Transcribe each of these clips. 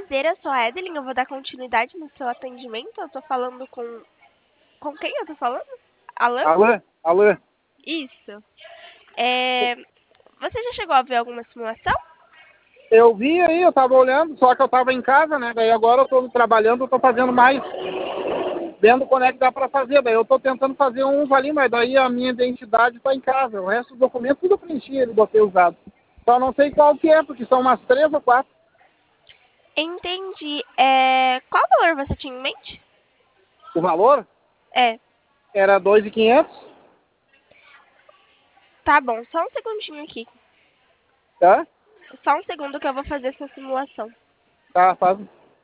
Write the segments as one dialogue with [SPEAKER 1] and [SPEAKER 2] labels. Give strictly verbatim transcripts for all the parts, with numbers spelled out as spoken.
[SPEAKER 1] prazer, eu sou a Evelyn, eu vou dar continuidade no seu atendimento. Eu tô falando com... Com quem eu tô falando? Alan?
[SPEAKER 2] Alô? Alô?
[SPEAKER 1] Isso. É... Você já chegou a ver alguma simulação?
[SPEAKER 2] Eu vi aí, eu tava olhando, só que eu tava em casa, né? Daí agora eu tô trabalhando, eu tô fazendo mais, vendo quando é que dá pra fazer. Daí eu tô tentando fazer uns ali, mas daí a minha identidade tá em casa. O resto dos documentos tudo eu preenchi, ele botei os dados. Só não sei qual que é, porque são umas três ou quatro.
[SPEAKER 1] Entendi. É... Qual valor você tinha em mente?
[SPEAKER 2] O valor
[SPEAKER 1] É,
[SPEAKER 2] era dois mil e quinhentos,
[SPEAKER 1] tá bom. Só um segundinho aqui.
[SPEAKER 2] tá?
[SPEAKER 1] Só um segundo que eu vou fazer essa simulação.
[SPEAKER 2] Tá, faz.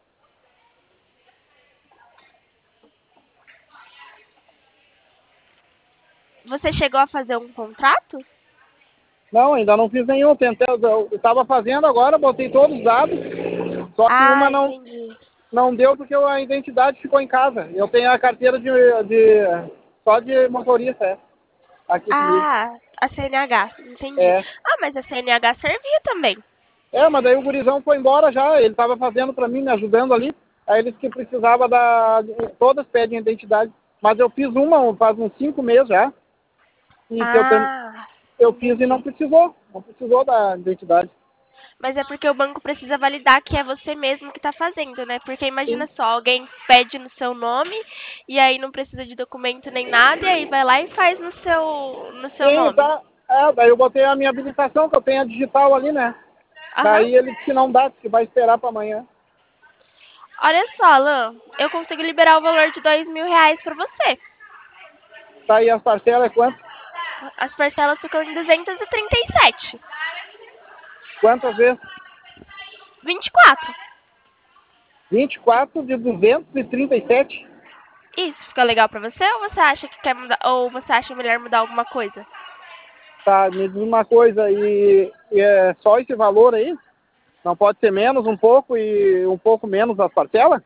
[SPEAKER 1] Você chegou a fazer um contrato?
[SPEAKER 2] Não, ainda não fiz nenhum. Tentei, eu estava fazendo agora, botei todos os dados, só que
[SPEAKER 1] Ah,
[SPEAKER 2] uma não,
[SPEAKER 1] entendi.
[SPEAKER 2] não deu porque a identidade ficou em casa. Eu tenho a carteira de, de só de motorista, é, aqui comigo.
[SPEAKER 1] Ah, a C N H, entendi.
[SPEAKER 2] É.
[SPEAKER 1] Ah, mas a C N H servia também.
[SPEAKER 2] É, mas daí o gurizão foi embora já, ele estava fazendo para mim, me ajudando ali. Aí eles que precisava da. Todas pedem identidade. Mas eu fiz uma faz uns cinco meses já. E que eu, ten-
[SPEAKER 1] Ah,
[SPEAKER 2] eu fiz e não
[SPEAKER 1] entendi.
[SPEAKER 2] precisou. Não precisou da identidade.
[SPEAKER 1] Mas é porque o banco precisa validar que é você mesmo que está fazendo, né? Porque imagina
[SPEAKER 2] Sim.
[SPEAKER 1] só, alguém pede no seu nome e aí não precisa de documento nem nada e aí vai lá e faz no seu no seu
[SPEAKER 2] Sim,
[SPEAKER 1] nome.
[SPEAKER 2] tá. É, daí eu botei a minha habilitação, que eu tenho a digital ali, né?
[SPEAKER 1] Aham.
[SPEAKER 2] Daí ele disse que não dá, que vai esperar para amanhã.
[SPEAKER 1] Olha só, Alan, eu consigo liberar o valor de dois mil reais para você.
[SPEAKER 2] Tá aí as parcelas, é quanto?
[SPEAKER 1] As parcelas ficam em duzentos e trinta e sete.
[SPEAKER 2] Quantas vezes?
[SPEAKER 1] vinte e quatro.
[SPEAKER 2] vinte e quatro de duzentos e trinta e sete.
[SPEAKER 1] Isso fica legal pra você ou você acha que quer mudar ou você acha melhor mudar alguma coisa?
[SPEAKER 2] Tá, me diz uma coisa, e, e é só esse valor aí? Não pode ser menos um pouco e um pouco menos as parcelas?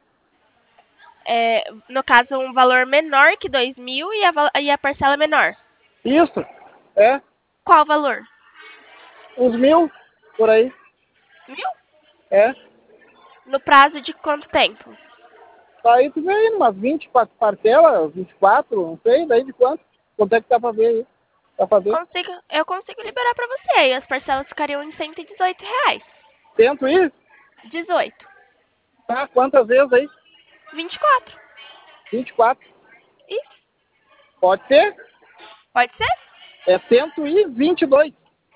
[SPEAKER 1] É, no caso, um valor menor que dois mil e a, val- e a parcela menor.
[SPEAKER 2] Isso, é,
[SPEAKER 1] Qual valor?
[SPEAKER 2] uns mil por aí,
[SPEAKER 1] Mil?
[SPEAKER 2] é.
[SPEAKER 1] No prazo de quanto tempo?
[SPEAKER 2] Tá aí, tu vê aí, umas vinte e quatro parcelas, vinte e quatro, não sei, daí de quanto? Quanto é que dá pra ver aí? Pra fazer?
[SPEAKER 1] Consigo, eu consigo liberar pra você. E as parcelas ficariam em cento e dezoito reais.
[SPEAKER 2] Tento ir?
[SPEAKER 1] Dezoito.
[SPEAKER 2] Tá, quantas vezes aí?
[SPEAKER 1] Vinte e quatro.
[SPEAKER 2] vinte e quatro.
[SPEAKER 1] Isso.
[SPEAKER 2] Pode ser?
[SPEAKER 1] Pode ser?
[SPEAKER 2] É cento e vinte e dois.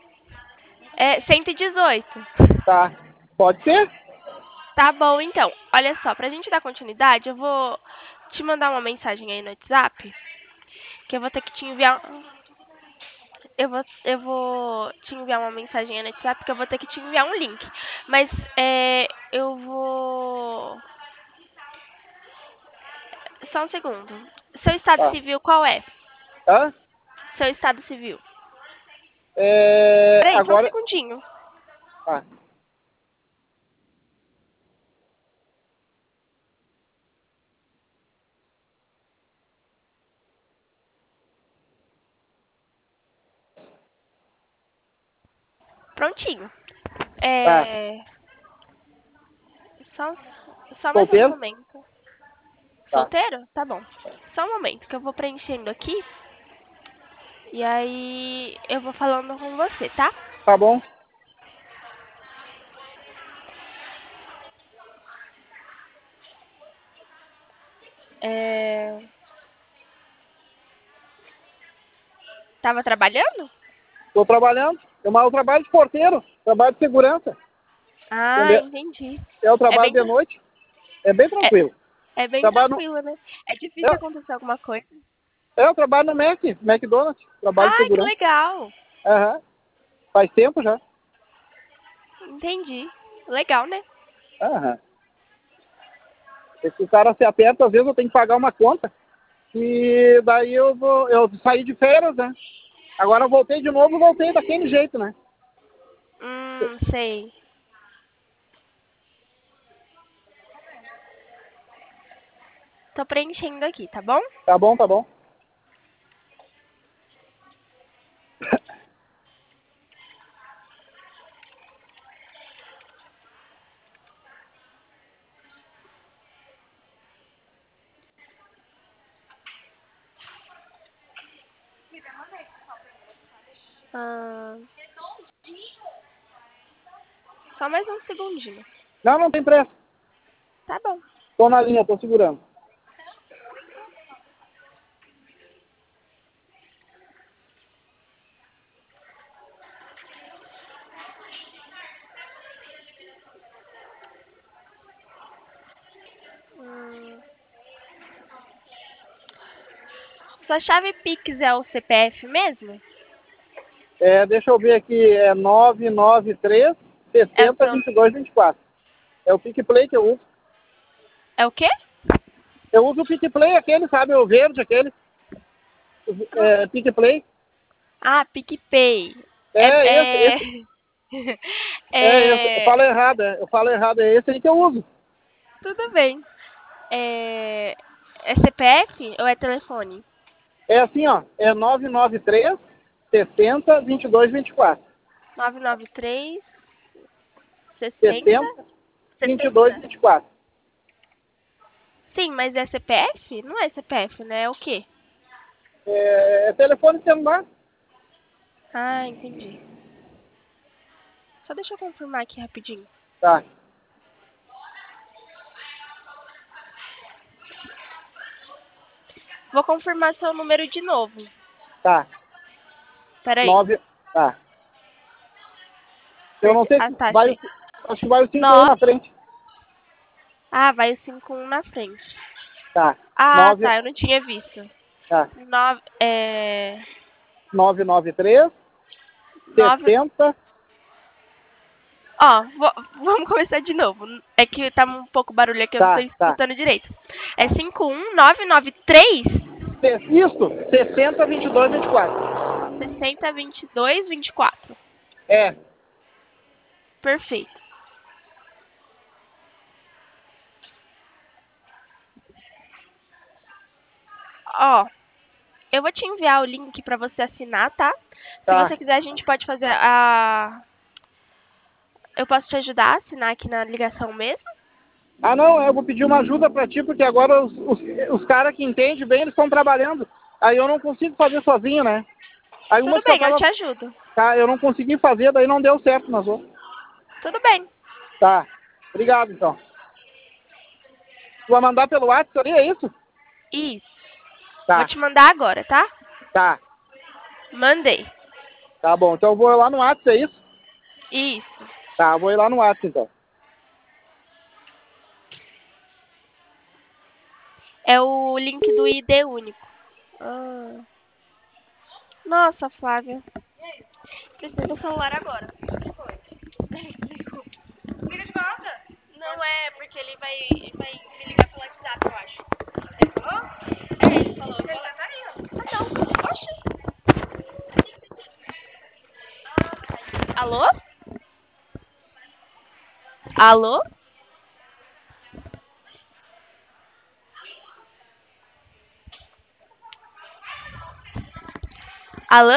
[SPEAKER 1] É cento e dezoito.
[SPEAKER 2] Tá, pode ser?
[SPEAKER 1] Tá bom, então. Olha só, pra gente dar continuidade, eu vou te mandar uma mensagem aí no WhatsApp, que eu vou ter que te enviar. Eu vou, eu vou te enviar uma mensagem aí no WhatsApp, porque eu vou ter que te enviar um link. Mas é, eu vou. Só um segundo. Seu estado
[SPEAKER 2] Tá.
[SPEAKER 1] civil qual é?
[SPEAKER 2] Hã?
[SPEAKER 1] Seu estado civil.
[SPEAKER 2] É,
[SPEAKER 1] Peraí, só um
[SPEAKER 2] agora.
[SPEAKER 1] segundinho.
[SPEAKER 2] Ah,
[SPEAKER 1] Prontinho.
[SPEAKER 2] tá.
[SPEAKER 1] É. Só, só mais um
[SPEAKER 2] Solteiro?
[SPEAKER 1] momento.
[SPEAKER 2] Tá.
[SPEAKER 1] Solteiro? Tá bom. Só um momento que eu vou preenchendo aqui. E aí eu vou falando com você, tá?
[SPEAKER 2] Tá bom.
[SPEAKER 1] É... Tava trabalhando?
[SPEAKER 2] Tô trabalhando. Eu, mas eu trabalho de porteiro, trabalho de segurança.
[SPEAKER 1] Ah,
[SPEAKER 2] Entendeu?
[SPEAKER 1] entendi.
[SPEAKER 2] Eu
[SPEAKER 1] É
[SPEAKER 2] trabalho
[SPEAKER 1] bem,
[SPEAKER 2] de noite. É bem
[SPEAKER 1] é,
[SPEAKER 2] tranquilo.
[SPEAKER 1] é bem
[SPEAKER 2] Trabalho no,
[SPEAKER 1] tranquilo, né? É difícil
[SPEAKER 2] eu,
[SPEAKER 1] acontecer alguma coisa.
[SPEAKER 2] eu trabalho no Mac, McDonald's. Trabalho de
[SPEAKER 1] Ah, que
[SPEAKER 2] segurança.
[SPEAKER 1] legal.
[SPEAKER 2] Aham. Faz tempo já.
[SPEAKER 1] Entendi. Legal, né?
[SPEAKER 2] Aham. Se o cara se aperta, às vezes eu tenho que pagar uma conta. E daí eu vou. Eu saí de férias, né? Agora eu voltei de novo, voltei daquele jeito, né?
[SPEAKER 1] Hum, sei. Tô preenchendo aqui, tá bom?
[SPEAKER 2] Tá bom, tá bom.
[SPEAKER 1] Ah, só mais um segundinho.
[SPEAKER 2] Não, não tem pressa.
[SPEAKER 1] Tá bom.
[SPEAKER 2] Tô na linha, tô segurando.
[SPEAKER 1] Hum, sua chave Pix é o C P F mesmo?
[SPEAKER 2] É, deixa eu ver aqui, é nove nove três,
[SPEAKER 1] É o
[SPEAKER 2] sessenta,
[SPEAKER 1] seu...
[SPEAKER 2] vinte e dois, vinte e quatro. É o PicPlay que eu uso.
[SPEAKER 1] É o quê?
[SPEAKER 2] Eu uso o PicPlay, aquele, sabe, o verde, aquele. É, PicPlay.
[SPEAKER 1] Ah, PicPay. É,
[SPEAKER 2] É esse,
[SPEAKER 1] é...
[SPEAKER 2] esse. É esse. Eu
[SPEAKER 1] é...
[SPEAKER 2] falo errado, é, eu falo errado, é esse aí que eu uso.
[SPEAKER 1] Tudo bem. É... É C P F ou é telefone?
[SPEAKER 2] É assim, ó, é nove nove três, sessenta, vinte e dois, vinte e quatro.
[SPEAKER 1] nove nove três, sessenta,
[SPEAKER 2] sessenta, vinte e dois,
[SPEAKER 1] sessenta.
[SPEAKER 2] vinte e quatro.
[SPEAKER 1] Sim, mas é C P F? Não é C P F, né? É o quê?
[SPEAKER 2] É, é telefone celular.
[SPEAKER 1] Ah, entendi. Só deixa eu confirmar aqui rapidinho.
[SPEAKER 2] Tá,
[SPEAKER 1] Vou confirmar seu número de novo.
[SPEAKER 2] tá.
[SPEAKER 1] Peraí.
[SPEAKER 2] nove, tá. Eu não
[SPEAKER 1] Porque...
[SPEAKER 2] sei
[SPEAKER 1] Ah,
[SPEAKER 2] se
[SPEAKER 1] tá,
[SPEAKER 2] vai,
[SPEAKER 1] achei.
[SPEAKER 2] o- acho que vai o cinco um
[SPEAKER 1] nove.
[SPEAKER 2] na frente.
[SPEAKER 1] Ah, vai o cinco um na frente.
[SPEAKER 2] Tá,
[SPEAKER 1] Ah,
[SPEAKER 2] nove,
[SPEAKER 1] tá, eu não tinha visto.
[SPEAKER 2] tá.
[SPEAKER 1] Nove, é...
[SPEAKER 2] nove nove três,
[SPEAKER 1] Nove...
[SPEAKER 2] sessenta.
[SPEAKER 1] Ó, vo- vamos começar de novo. É que tá um pouco barulho aqui, eu não tô
[SPEAKER 2] Tá, tá.
[SPEAKER 1] escutando direito. É cinco um nove nove três,
[SPEAKER 2] Se- Isso, sessenta, vinte e dois, vinte e quatro.
[SPEAKER 1] sessenta, vinte e dois, vinte e quatro.
[SPEAKER 2] É,
[SPEAKER 1] Perfeito. Ó, eu vou te enviar o link pra você assinar, tá? Se
[SPEAKER 2] tá.
[SPEAKER 1] você quiser, a gente pode fazer a... Eu posso te ajudar a assinar aqui na ligação mesmo?
[SPEAKER 2] Ah, não, eu vou pedir uma ajuda pra ti, porque agora os, os, os caras que entendem bem, eles estão trabalhando. Aí eu não consigo fazer sozinho, né? Aí
[SPEAKER 1] Tudo
[SPEAKER 2] umas que eu
[SPEAKER 1] bem, eu
[SPEAKER 2] tava...
[SPEAKER 1] te ajudo.
[SPEAKER 2] Tá, eu não consegui fazer, daí não deu certo nas outras.
[SPEAKER 1] Tudo bem.
[SPEAKER 2] Tá, obrigado então. Tu vai mandar pelo WhatsApp ali, é isso?
[SPEAKER 1] Isso. Vou
[SPEAKER 2] Tá,
[SPEAKER 1] te mandar agora, tá?
[SPEAKER 2] tá.
[SPEAKER 1] Mandei.
[SPEAKER 2] Tá bom, então eu vou lá no WhatsApp, é isso?
[SPEAKER 1] Isso.
[SPEAKER 2] Tá, eu vou ir lá no WhatsApp então.
[SPEAKER 1] É o link do I D único. Ah. Nossa, Flávia. Preciso do celular agora. Liga de volta? Não é, porque ele vai, ele vai me ligar pelo WhatsApp, eu acho. Ele falou? É, ele falou. Ele tá saindo. Ah, não. Oxi. Alô? Alô? Alô?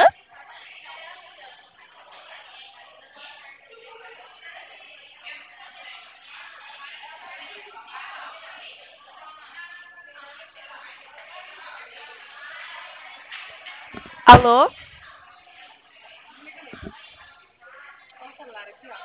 [SPEAKER 1] Alô?